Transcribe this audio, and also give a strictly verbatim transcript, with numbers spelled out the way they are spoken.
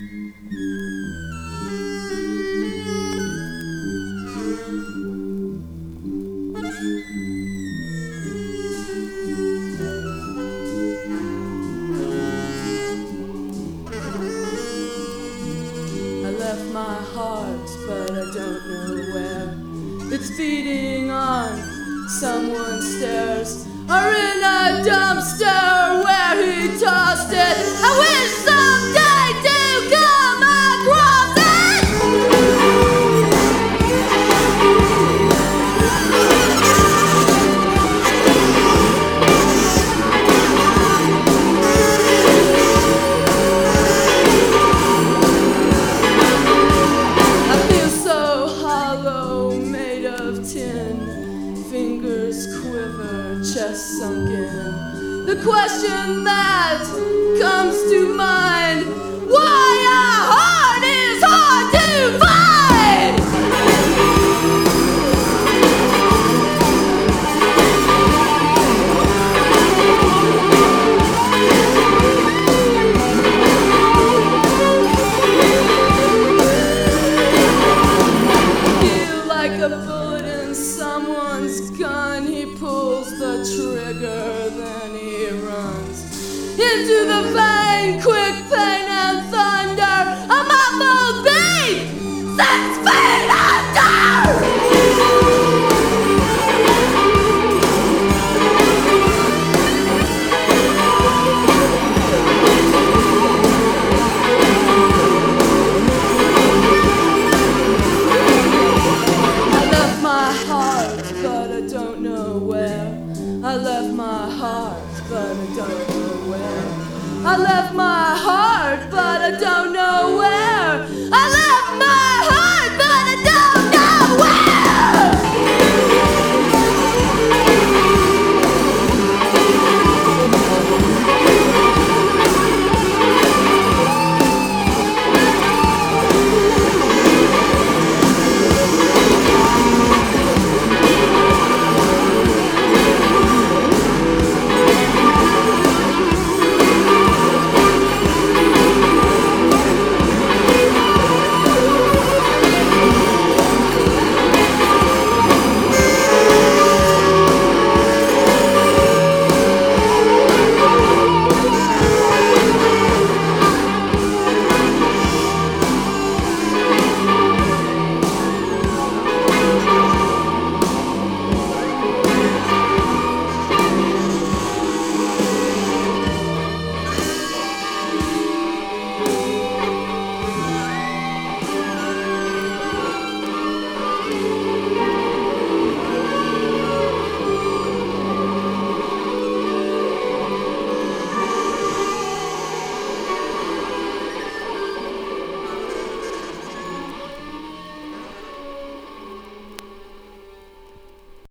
My heart, but I don't know where. It's feeding on someone's stairs, or in a dumpster where he tossed it. I wish someday to come across it. Chest sunk in. The question that comes to mind: why a heart is hard to find? Feel like a bullet in someone's gun. He pulls the trigger, then he runs into the vein, quick pain and thunder. A muffled beat, six feet under. I left my heart, but I don't know where. I left my heart, but I don't know where. I left my heart, but I don't